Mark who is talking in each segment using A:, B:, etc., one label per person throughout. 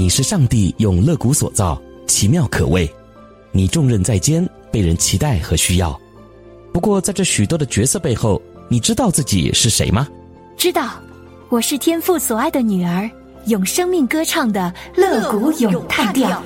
A: 是上帝用肋骨所造，奇妙可畏。你重任在肩，被人期待和需要。不过在这许多的角色背后，你知道自己是谁吗？
B: 知道，我是天父所爱的女儿，用生命歌唱的肋骨咏叹调。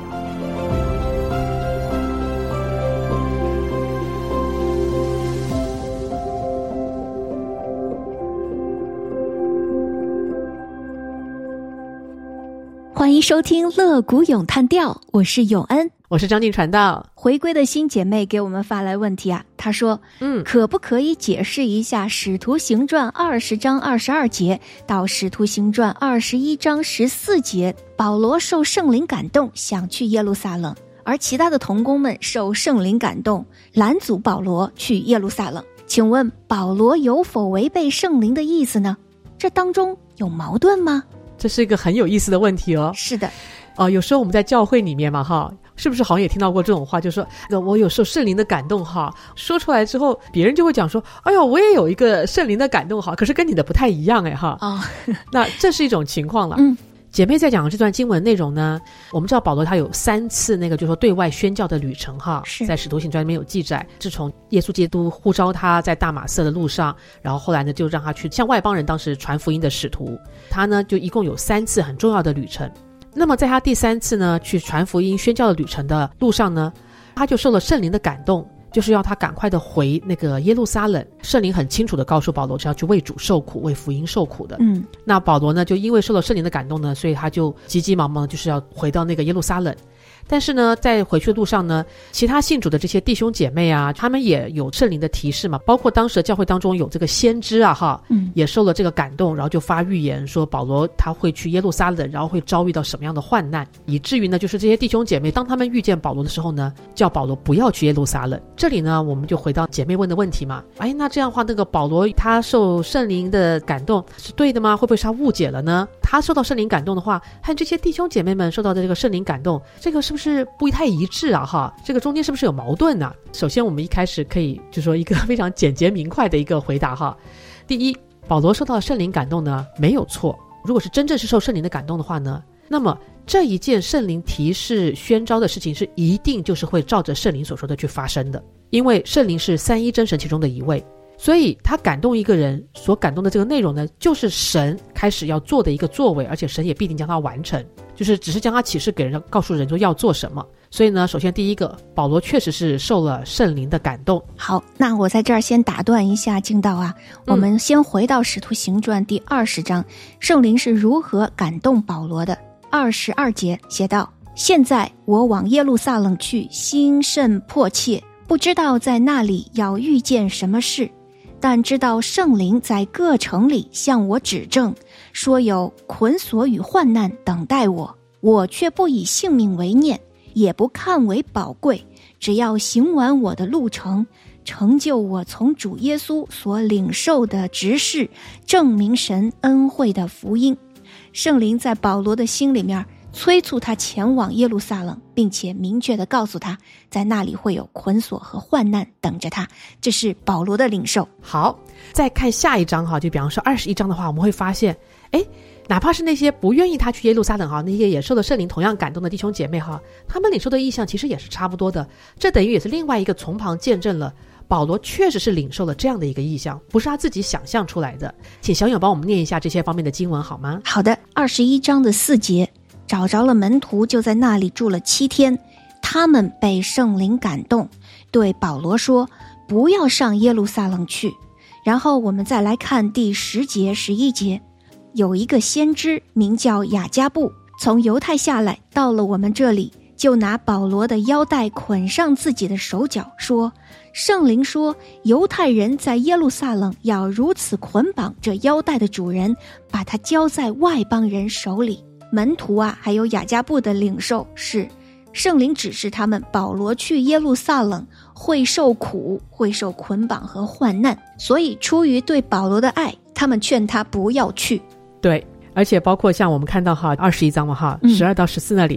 B: 欢迎收听肋骨咏叹调，我是永恩，
C: 我是张静传道。
B: 回归的新姐妹给我们发来问题啊，她说可不可以解释一下使徒行传20章22节到使徒行传21章14节，保罗受圣灵感动想去耶路撒冷，而其他的同工们受圣灵感动拦阻保罗去耶路撒冷。请问保罗有否违背圣灵的意思呢？这当中有矛盾吗？
C: 这是一个很有意思的问题哦。
B: 是的，
C: 有时候我们在教会里面嘛，哈，是不是好像也听到过这种话，就是说我有受圣灵的感动哈，说出来之后，别人就会讲说，哎呦，我也有一个圣灵的感动哈，可是跟你的不太一样哎哈。那这是一种情况了。姐妹在讲这段经文内容呢，我们知道保罗他有3次那个就是说对外宣教的旅程哈，在使徒行传里面有记载。自从耶稣基督呼召他在大马色的路上，然后后来呢就让他去向外邦人当时传福音的使徒，他呢就一共有3次很重要的旅程。那么在他第3次呢去传福音宣教的旅程的路上呢，他就受了圣灵的感动，就是要他赶快的回那个耶路撒冷。圣灵很清楚的告诉保罗是要去为主受苦，为福音受苦的。那保罗呢就因为受了圣灵的感动呢，所以他就急急忙忙就是要回到那个耶路撒冷。但是呢在回去的路上呢，其他信主的这些弟兄姐妹啊，他们也有圣灵的提示嘛，包括当时的教会当中有这个先知啊哈，也受了这个感动，然后就发预言说保罗他会去耶路撒冷，然后会遭遇到什么样的患难，以至于呢就是这些弟兄姐妹当他们遇见保罗的时候呢，叫保罗不要去耶路撒冷。这里呢我们就回到姐妹问的问题嘛，那这样的话那个保罗他受圣灵的感动是对的吗？会不会是他误解了呢？他受到圣灵感动的话，和这些弟兄姐妹们受到的这个圣灵感动，这个是不是不太一致啊哈？这个中间是不是有矛盾呢？首先我们一开始可以就说一个非常简洁明快的一个回答哈。第一，保罗受到圣灵感动呢没有错，如果是真正是受圣灵的感动的话呢，那么这一件圣灵提示宣召的事情是一定就是会照着圣灵所说的去发生的，因为圣灵是3一真神其中的一位，所以他感动一个人所感动的这个内容呢，就是神开始要做的一个作为，而且神也必定将它完成，就是只是将它启示给人，告诉人说要做什么。所以呢首先第一个，保罗确实是受了圣灵的感动。
B: 好，那我在这儿先打断一下敬道啊，我们先回到使徒行传第20章，圣灵是如何感动保罗的。22节写道，现在我往耶路撒冷去，心甚迫切，不知道在那里要遇见什么事，但知道圣灵在各城里向我指证，说有捆锁与患难等待我，我却不以性命为念，也不看为宝贵，只要行完我的路程，成就我从主耶稣所领受的职事，证明神恩惠的福音。圣灵在保罗的心里面催促他前往耶路撒冷，并且明确地告诉他在那里会有捆锁和患难等着他，这是保罗的领受。
C: 好，再看下一章哈，就比方说21章的话，我们会发现哪怕是那些不愿意他去耶路撒冷哈，那些也受了圣灵同样感动的弟兄姐妹哈，他们领受的意向其实也是差不多的，这等于也是另外一个从旁见证了保罗确实是领受了这样的一个意象，不是他自己想象出来的。请小友帮我们念一下这些方面的经文好吗？
B: 好的，21章的4节，找着了门徒，就在那里住了7天，他们被圣灵感动，对保罗说不要上耶路撒冷去。然后我们再来看第10节11节，有一个先知名叫雅加布，从犹太下来，到了我们这里，就拿保罗的腰带捆上自己的手脚，说圣灵说犹太人在耶路撒冷要如此捆绑这腰带的主人，把他交在外邦人手里。门徒啊还有雅加布的领受是圣灵指示他们保罗去耶路撒冷会受苦，会受捆绑和患难，所以出于对保罗的爱，他们劝他不要去。
C: 对，而且包括像我们看到哈21章嘛哈12到14那里，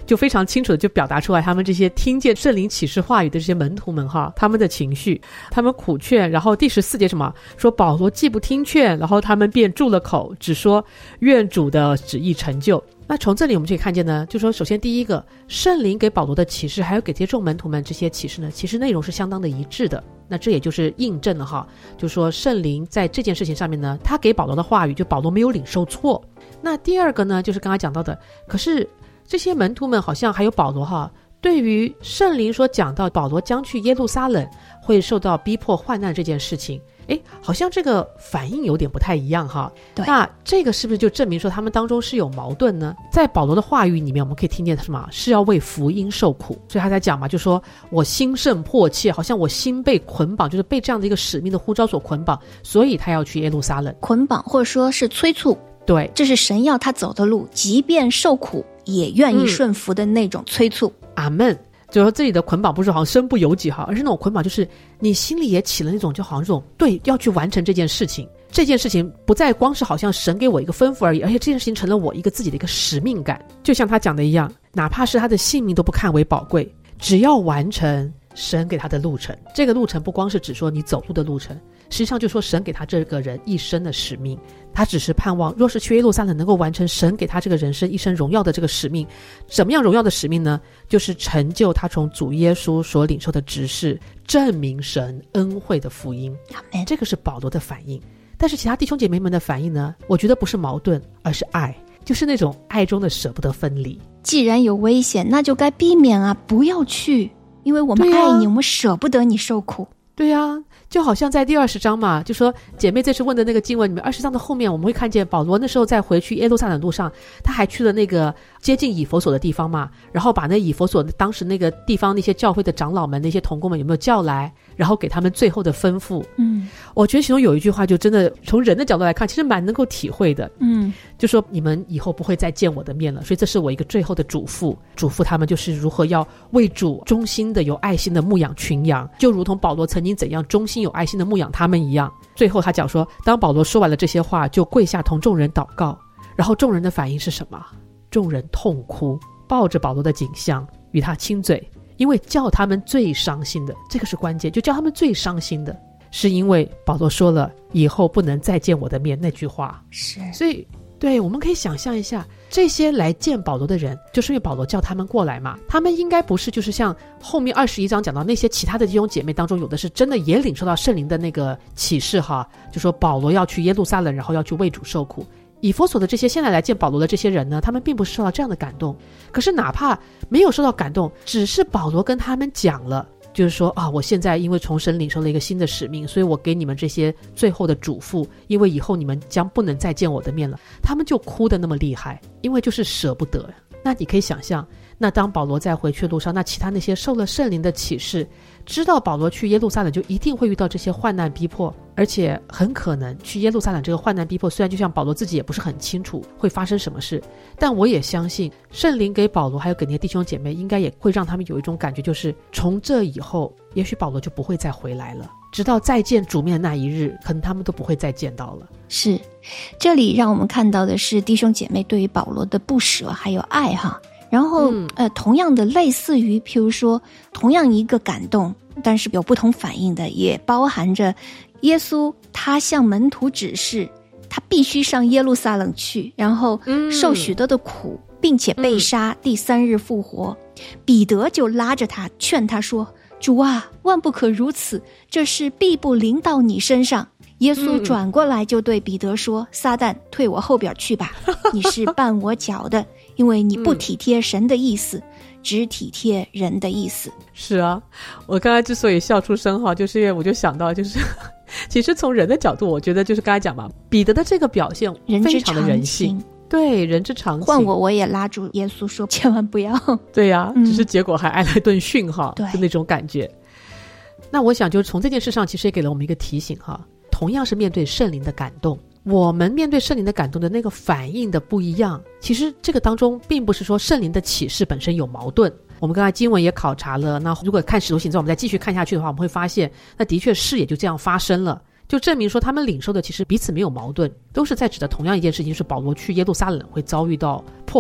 C: 就非常清楚的就表达出来他们这些听见圣灵启示话语的这些门徒们哈，他们的情绪，他们苦劝。然后第14节什么说保罗既不听劝，然后他们便住了口，只说愿主的旨意成就。那从这里我们就可以看见呢，就说首先第一个，圣灵给保罗的启示还有给这些众门徒们这些启示呢，其实内容是相当的一致的。那这也就是印证了哈，就说圣灵在这件事情上面呢，他给保罗的话语就保罗没有领受错。那第二个呢，就是刚才讲到的，可是这些门徒们好像还有保罗哈，对于圣灵所讲到保罗将去耶路撒冷会受到逼迫患难这件事情，好像这个反应有点不太一样哈。
B: 对，
C: 那这个是不是就证明说他们当中是有矛盾呢？在保罗的话语里面，我们可以听见他什么？是要为福音受苦，所以他在讲嘛，就说我心甚迫切，好像我心被捆绑，就是被这样的一个使命的呼召所捆绑，所以他要去耶路撒冷。
B: 捆绑或者说是催促，
C: 对，
B: 这是神要他走的路，即便受苦也愿意顺服的那种催促。
C: 阿们。就是说这里的捆绑不是好像身不由己哈，而是那种捆绑就是你心里也起了那种就好像这种对要去完成这件事情，这件事情不再光是好像神给我一个吩咐而已，而且这件事情成了我一个自己的一个使命感。就像他讲的一样，哪怕是他的性命都不看为宝贵，只要完成神给他的路程。这个路程不光是指说你走路的路程，实际上就说神给他这个人一生的使命，他只是盼望若是去耶路撒冷能够完成神给他这个人生一生荣耀的这个使命。什么样荣耀的使命呢？就是成就他从主耶稣所领受的职事，证明神恩惠的福音。这个是保罗的反应。但是其他弟兄姐妹们的反应呢，我觉得不是矛盾，而是爱，就是那种爱中的舍不得分离。
B: 既然有危险，那就该避免啊，不要去，因为我们爱你，我们舍不得你受苦。
C: 对啊，就好像在第20章嘛，就说姐妹这次问的那个经文里面，20章的后面我们会看见保罗那时候在回去耶路撒冷路上，他还去了那个接近以弗所的地方嘛，然后把那以弗所当时那个地方那些教会的长老们那些同工们有没有叫来，然后给他们最后的吩咐。我觉得其中有一句话就真的从人的角度来看其实蛮能够体会的。就说你们以后不会再见我的面了，所以这是我一个最后的嘱咐他们，就是如何要为主忠心的有爱心的牧养群羊，就如同保罗曾经怎样忠心有爱心的牧养他们一样。最后他讲说，当保罗说完了这些话，就跪下同众人祷告，然后众人的反应是什么？众人痛哭，抱着保罗的颈项与他亲嘴，因为叫他们最伤心的，这个是关键，就叫他们最伤心的是因为保罗说了以后不能再见我的面那句话。
B: 是，
C: 所以对，我们可以想象一下，这些来见保罗的人，就是因为保罗叫他们过来嘛，他们应该不是就是像后面21章讲到那些其他的弟兄姐妹当中，有的是真的也领受到圣灵的那个启示哈，就说保罗要去耶路撒冷，然后要去为主受苦。以弗所的这些现在来见保罗的这些人呢，他们并不是受到这样的感动，可是哪怕没有受到感动，只是保罗跟他们讲了，就是说啊，我现在因为从神领受了一个新的使命，所以我给你们这些最后的嘱咐，因为以后你们将不能再见我的面了。他们就哭得那么厉害，因为就是舍不得。那你可以想象，那当保罗在回去的路上，那其他那些受了圣灵的启示，知道保罗去耶路撒冷就一定会遇到这些患难逼迫，而且很可能去耶路撒冷这个患难逼迫，虽然就像保罗自己也不是很清楚会发生什么事，但我也相信圣灵给保罗还有给那些弟兄姐妹应该也会让他们有一种感觉，就是从这以后也许保罗就不会再回来了，直到再见主面的那一日，可能他们都不会再见到了。
B: 是，这里让我们看到的是弟兄姐妹对于保罗的不舍还有爱哈。然后同样的类似于譬如说同样一个感动，但是有不同反应的，也包含着耶稣他向门徒指示他必须上耶路撒冷去，然后受许多的苦，并且被杀，第3日复活。彼得就拉着他劝他说，主啊，万不可如此，这事必不临到你身上。耶稣转过来就对彼得说，撒旦，退我后边去吧，你是绊我脚的，因为你不体贴神的意思，只体贴人的意思。
C: 是啊，我刚才之所以笑出声哈，就是因为我就想到就是其实从人的角度，我觉得就是刚才讲嘛，彼得的这个表现非常的人性，对，人之常情。
B: 换我也拉住耶稣说千万不要。
C: 对呀，只是结果还挨了一顿训哈，就那种感觉。那我想就从这件事上其实也给了我们一个提醒哈，同样是面对圣灵的感动，我们面对圣灵的感动的那个反应的不一样，其实这个当中并不是说圣灵的启示本身有矛盾。我们刚才经文也考察了，那如果看使徒行传我们再继续看下去的话，我们会发现那的确事也就这样发生了，就证明说他们领受的其实彼此没有矛盾，都是在指的同样一件事情，是保罗去耶路撒冷会遭遇到迫害，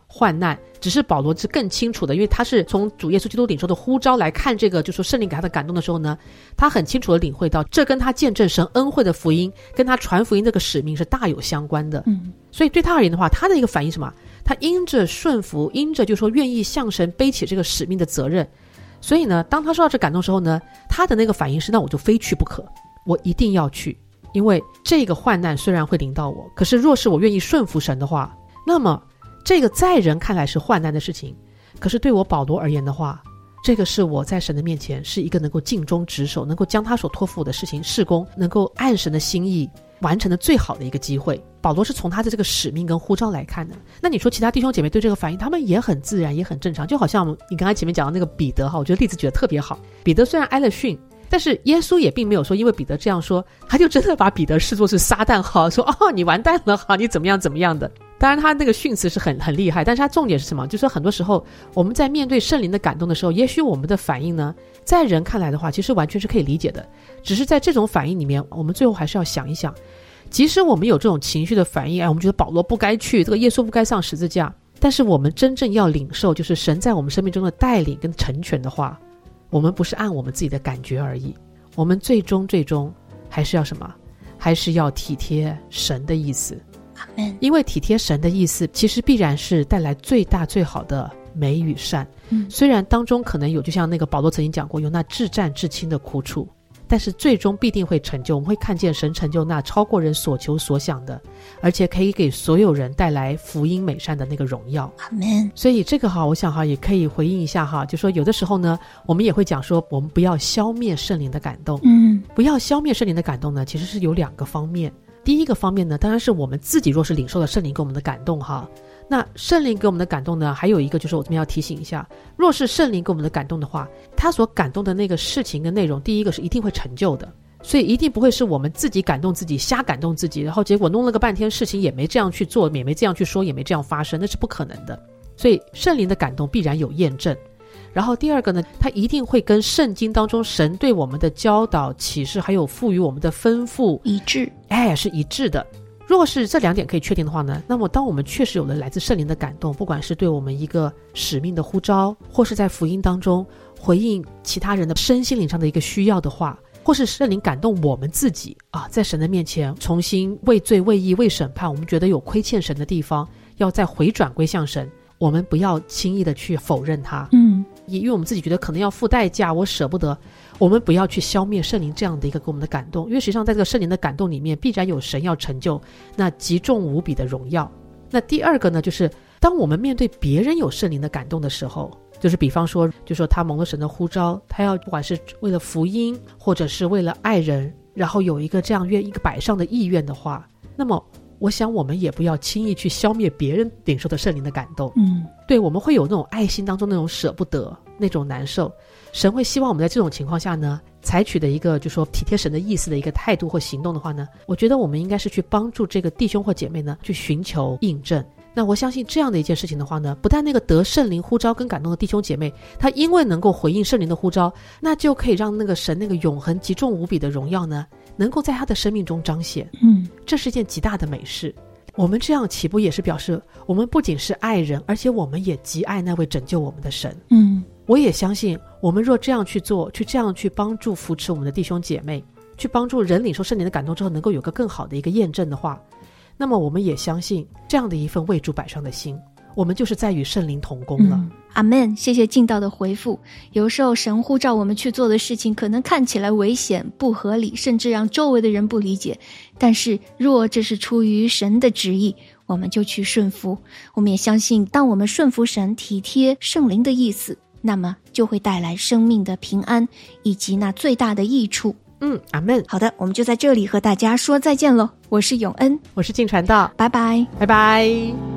C: 患难，只是保罗是更清楚的，因为他是从主耶稣基督领受的呼召来看这个，就说圣灵给他的感动的时候呢，他很清楚的领会到这跟他见证神恩惠的福音，跟他传福音这个使命是大有相关的。所以对他而言的话，他的一个反应是什么？他因着顺服，因着就说愿意向神背起这个使命的责任，所以呢，当他受到这感动的时候呢，他的那个反应是，那我就非去不可，我一定要去，因为这个患难虽然会临到我，可是若是我愿意顺服神的话，那么这个在人看来是患难的事情，可是对我保罗而言的话，这个是我在神的面前是一个能够尽忠职守，能够将他所托付我的事情事工，能够按神的心意完成的最好的一个机会。保罗是从他的这个使命跟呼召来看的。那你说其他弟兄姐妹对这个反应，他们也很自然也很正常，就好像你刚才前面讲到那个彼得哈，我觉得例子举得特别好。彼得虽然挨了训，但是耶稣也并没有说因为彼得这样说，他就真的把彼得视作是撒旦哈，说哦你完蛋了哈，你怎么样怎么样的。当然他那个训词是很厉害，但是他重点是什么？就是说很多时候我们在面对圣灵的感动的时候，也许我们的反应呢，在人看来的话其实完全是可以理解的，只是在这种反应里面，我们最后还是要想一想，即使我们有这种情绪的反应，我们觉得保罗不该去，这个耶稣不该上十字架，但是我们真正要领受就是神在我们生命中的带领跟成全的话，我们不是按我们自己的感觉而已，我们最终还是要什么？还是要体贴神的意思。因为体贴神的意思其实必然是带来最大最好的美与善。虽然当中可能有，就像那个保罗曾经讲过，有那至战至轻的苦楚，但是最终必定会成就，我们会看见神成就那超过人所求所想的，而且可以给所有人带来福音美善的那个荣耀。所以这个我想也可以回应一下就说有的时候呢，我们也会讲说我们不要消灭圣灵的感动。不要消灭圣灵的感动呢，其实是有两个方面。第一个方面呢，当然是我们自己若是领受了圣灵给我们的感动那圣灵给我们的感动呢，还有一个就是我这边要提醒一下，若是圣灵给我们的感动的话，他所感动的那个事情跟内容，第一个是一定会成就的，所以一定不会是我们自己感动自己，瞎感动自己，然后结果弄了个半天事情也没这样去做，也没这样去说，也没这样发生，那是不可能的。所以圣灵的感动必然有验证。然后第二个呢，它一定会跟圣经当中神对我们的教导启示还有赋予我们的吩咐
B: 一致，
C: 是一致的。如果是这两点可以确定的话呢，那么当我们确实有了来自圣灵的感动，不管是对我们一个使命的呼召，或是在福音当中回应其他人的身心灵上的一个需要的话，或是圣灵感动我们自己在神的面前重新为罪为义为审判，我们觉得有亏欠神的地方，要再回转归向神，我们不要轻易的去否认它。因为我们自己觉得可能要付代价，我舍不得，我们不要去消灭圣灵这样的一个给我们的感动，因为实际上在这个圣灵的感动里面必然有神要成就那极重无比的荣耀。那第二个呢，就是当我们面对别人有圣灵的感动的时候，就是比方说就说他蒙了神的呼召，他要不管是为了福音或者是为了爱人，然后有一个这样一个摆上的意愿的话，那么我想我们也不要轻易去消灭别人领受的圣灵的感动。对，我们会有那种爱心当中那种舍不得，那种难受。神会希望我们在这种情况下呢，采取的一个就说体贴神的意思的一个态度或行动的话呢，我觉得我们应该是去帮助这个弟兄或姐妹呢，去寻求印证。那我相信这样的一件事情的话呢，不但那个得圣灵呼召跟感动的弟兄姐妹，他因为能够回应圣灵的呼召，那就可以让那个神那个永恒极重无比的荣耀呢，能够在他的生命中彰显。这是一件极大的美事。我们这样岂不也是表示我们不仅是爱人，而且我们也极爱那位拯救我们的神。我也相信我们若这样去做，去这样去帮助扶持我们的弟兄姐妹，去帮助人领受圣灵的感动之后能够有个更好的一个验证的话，那么我们也相信这样的一份为主摆上的心，我们就是在与圣灵同工了。
B: 阿们。谢谢敬道的回复。有时候神呼召我们去做的事情可能看起来危险不合理，甚至让周围的人不理解，但是若这是出于神的旨意，我们就去顺服。我们也相信当我们顺服神，体贴圣灵的意思，那么就会带来生命的平安以及那最大的益处。
C: 阿们。
B: 好的，我们就在这里和大家说再见了。我是永恩，
C: 我是静传道，
B: 拜拜，
C: 拜拜。